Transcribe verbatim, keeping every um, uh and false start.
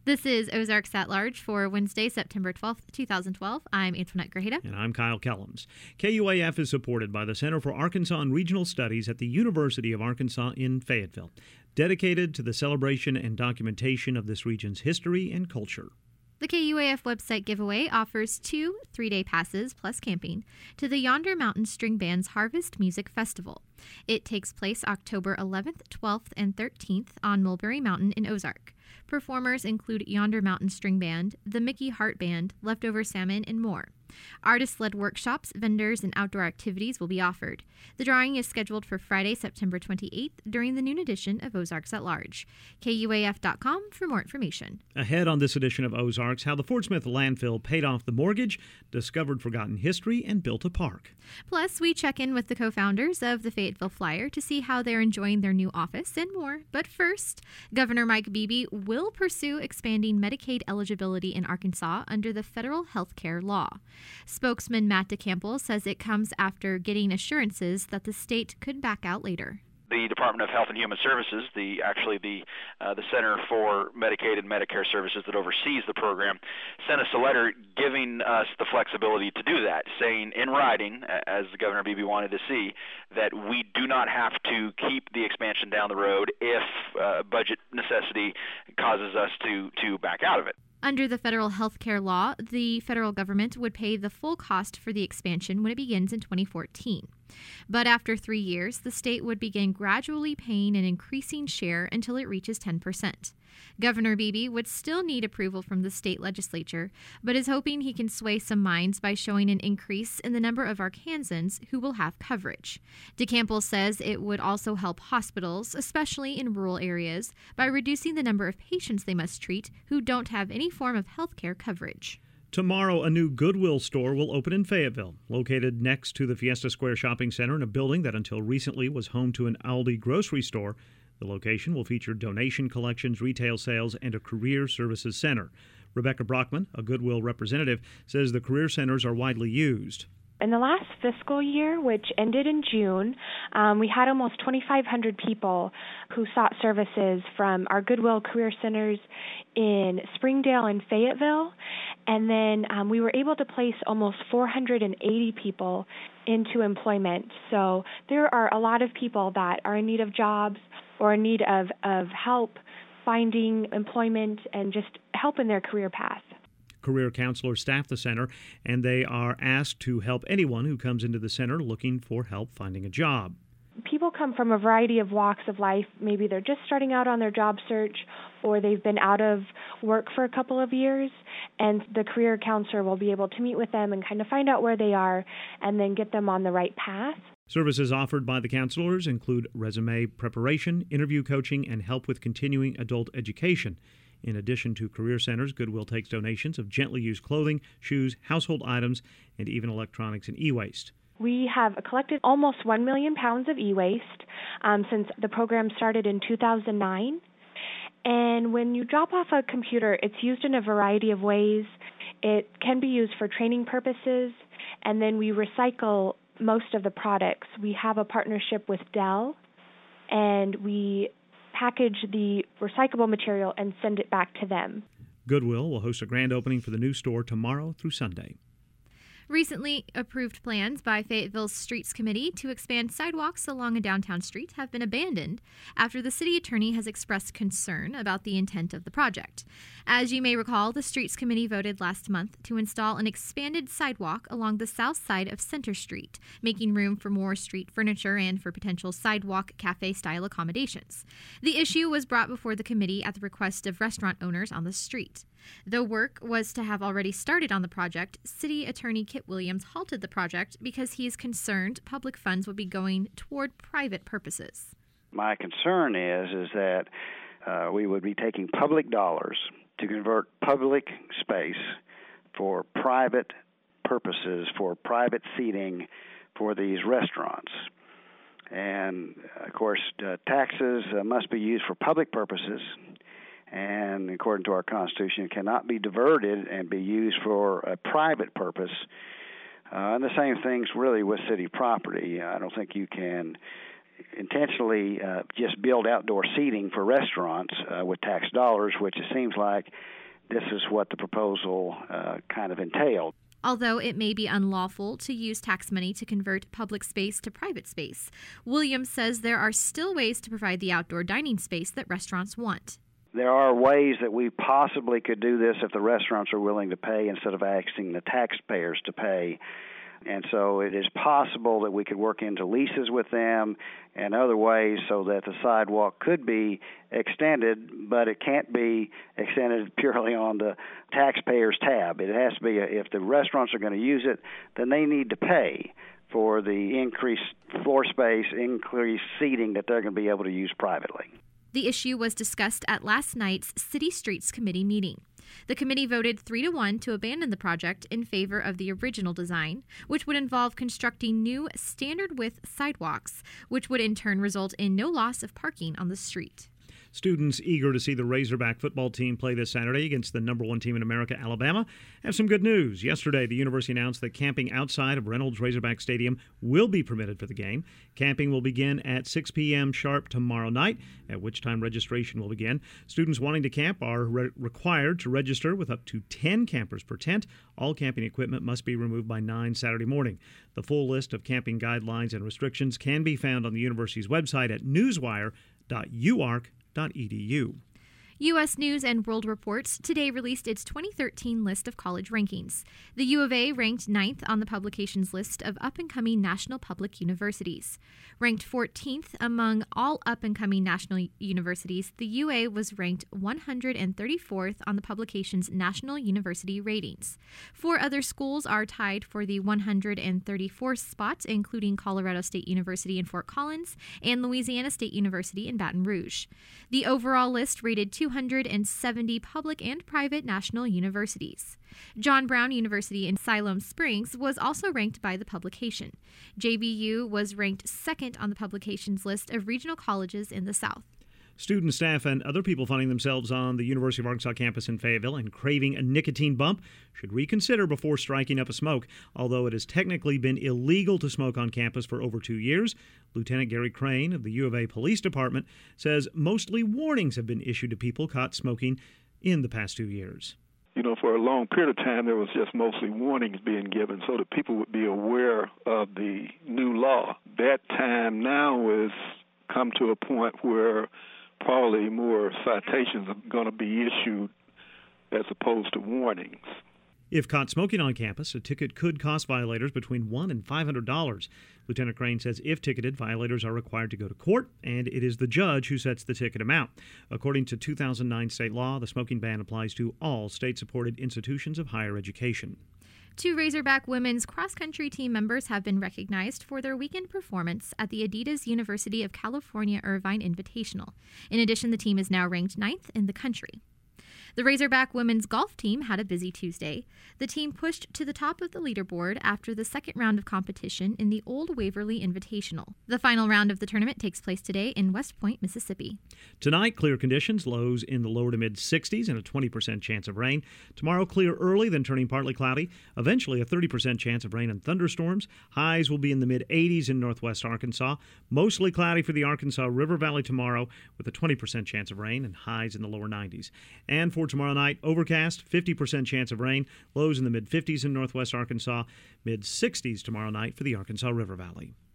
This is Ozarks at Large for Wednesday, September twelfth, twenty twelve. I'm Antoinette Grajeda. And I'm Kyle Kellums. K U A F is supported by the Center for Arkansas and Regional Studies at the University of Arkansas in Fayetteville, dedicated to the celebration and documentation of this region's history and culture. The K U A F website giveaway offers two three-day passes plus camping to the Yonder Mountain String Band's Harvest Music Festival. It takes place October eleventh, twelfth, and thirteenth on Mulberry Mountain in Ozark. Performers include Yonder Mountain String Band, the Mickey Hart Band, Leftover Salmon, and more. Artist-led workshops, vendors, and outdoor activities will be offered. The drawing is scheduled for Friday, September twenty-eighth during the noon edition of Ozarks at Large. K U A F dot com for more information. Ahead on this edition of Ozarks, how the Fort Smith landfill paid off the mortgage, discovered forgotten history, and built a park. Plus, we check in with the co-founders of the Fayetteville Flyer to see how they're enjoying their new office and more. But first, Governor Mike Beebe will pursue expanding Medicaid eligibility in Arkansas under the federal health care law. Spokesman Matt DeCample says it comes after getting assurances that the state could back out later. The Department of Health and Human Services, the actually the uh, the Center for Medicaid and Medicare Services that oversees the program, sent us a letter giving us the flexibility to do that, saying in writing, as Governor Beebe wanted to see, that we do not have to keep the expansion down the road if uh, budget necessity causes us to to back out of it. Under the federal health care law, the federal government would pay the full cost for the expansion when it begins in twenty fourteen. But after three years, the state would begin gradually paying an increasing share until it reaches ten percent. Governor Beebe would still need approval from the state legislature, but is hoping he can sway some minds by showing an increase in the number of Arkansans who will have coverage. DeCample says it would also help hospitals, especially in rural areas, by reducing the number of patients they must treat who don't have any form of health care coverage. Tomorrow, a new Goodwill store will open in Fayetteville, located next to the Fiesta Square Shopping Center in a building that until recently was home to an Aldi grocery store. The location will feature donation collections, retail sales, and a career services center. Rebecca Brockman, a Goodwill representative, says the career centers are widely used. In the last fiscal year, which ended in June, um, we had almost twenty-five hundred people who sought services from our Goodwill Career Centers in Springdale and Fayetteville. And then um, we were able to place almost four hundred eighty people into employment. So there are a lot of people that are in need of jobs or in need of, of help finding employment and just help in their career path. Career counselors staff the center, and they are asked to help anyone who comes into the center looking for help finding a job. People come from a variety of walks of life. Maybe they're just starting out on their job search, or they've been out of work for a couple of years, and the career counselor will be able to meet with them and kind of find out where they are and then get them on the right path. Services offered by the counselors include resume preparation, interview coaching, and help with continuing adult education. In addition to career centers, Goodwill takes donations of gently used clothing, shoes, household items, and even electronics and e-waste. We have collected almost one million pounds of e-waste um, since the program started in two thousand nine. And when you drop off a computer, it's used in a variety of ways. It can be used for training purposes, and then we recycle most of the products. We have a partnership with Dell, and we package the recyclable material and send it back to them. Goodwill will host a grand opening for the new store tomorrow through Sunday. Recently approved plans by Fayetteville's Streets Committee to expand sidewalks along a downtown street have been abandoned after the city attorney has expressed concern about the intent of the project. As you may recall, the Streets Committee voted last month to install an expanded sidewalk along the south side of Center Street, making room for more street furniture and for potential sidewalk cafe-style accommodations. The issue was brought before the committee at the request of restaurant owners on the street. Though work was to have already started on the project, City Attorney Kit Williams halted the project because he is concerned public funds would be going toward private purposes. My concern is is that uh, we would be taking public dollars to convert public space for private purposes, for private seating for these restaurants. And, of course, uh, taxes uh, must be used for public purposes, and according to our Constitution, it cannot be diverted and be used for a private purpose. Uh, and the same thing's really with city property. I don't think you can intentionally uh, just build outdoor seating for restaurants uh, with tax dollars, which it seems like this is what the proposal uh, kind of entailed. Although it may be unlawful to use tax money to convert public space to private space, Williams says there are still ways to provide the outdoor dining space that restaurants want. There are ways that we possibly could do this if the restaurants are willing to pay instead of asking the taxpayers to pay. And so it is possible that we could work into leases with them and other ways so that the sidewalk could be extended, but it can't be extended purely on the taxpayer's tab. It has to be, a, if the restaurants are going to use it, then they need to pay for the increased floor space, increased seating that they're going to be able to use privately. The issue was discussed at last night's City Streets Committee meeting. The committee voted three to one to abandon the project in favor of the original design, which would involve constructing new standard-width sidewalks, which would in turn result in no loss of parking on the street. Students eager to see the Razorback football team play this Saturday against the number one team in America, Alabama, have some good news. Yesterday, the university announced that camping outside of Reynolds Razorback Stadium will be permitted for the game. Camping will begin at six p.m. sharp tomorrow night, at which time registration will begin. Students wanting to camp are re- required to register with up to ten campers per tent. All camping equipment must be removed by nine Saturday morning. The full list of camping guidelines and restrictions can be found on the university's website at newswire dot u ark dot e d u. U S News and World Reports today released its twenty thirteen list of college rankings. The U of A ranked ninth on the publication's list of up-and-coming national public universities. Ranked fourteenth among all up-and-coming national universities, the U A was ranked one hundred thirty-fourth on the publication's national university ratings. Four other schools are tied for the one hundred thirty-fourth spot, including Colorado State University in Fort Collins and Louisiana State University in Baton Rouge. The overall list rated two hundred seventy public and private national universities. John Brown University in Siloam Springs was also ranked by the publication. J B U was ranked second on the publication's list of regional colleges in the South. Student, staff, and other people finding themselves on the University of Arkansas campus in Fayetteville and craving a nicotine bump should reconsider before striking up a smoke. Although it has technically been illegal to smoke on campus for over two years, Lieutenant Gary Crane of the U of A Police Department says mostly warnings have been issued to people caught smoking in the past two years. You know, for a long period of time, there was just mostly warnings being given so that people would be aware of the new law. That time now has come to a point where probably more citations are going to be issued as opposed to warnings. If caught smoking on campus, a ticket could cost violators between one hundred dollars and five hundred dollars. Lieutenant Crane says if ticketed, violators are required to go to court, and it is the judge who sets the ticket amount. According to two thousand nine state law, the smoking ban applies to all state-supported institutions of higher education. Two Razorback women's cross-country team members have been recognized for their weekend performance at the Adidas University of California Irvine Invitational. In addition, the team is now ranked ninth in the country. The Razorback women's golf team had a busy Tuesday. The team pushed to the top of the leaderboard after the second round of competition in the Old Waverly Invitational. The final round of the tournament takes place today in West Point, Mississippi. Tonight, clear conditions, lows in the lower to mid-sixties and a twenty percent chance of rain. Tomorrow, clear early, then turning partly cloudy. Eventually, a thirty percent chance of rain and thunderstorms. Highs will be in the mid-eighties in northwest Arkansas. Mostly cloudy for the Arkansas River Valley tomorrow with a twenty percent chance of rain and highs in the lower nineties. And for tomorrow night, overcast, fifty percent chance of rain, lows in the mid-fifties in northwest Arkansas, mid-sixties tomorrow night for the Arkansas River Valley.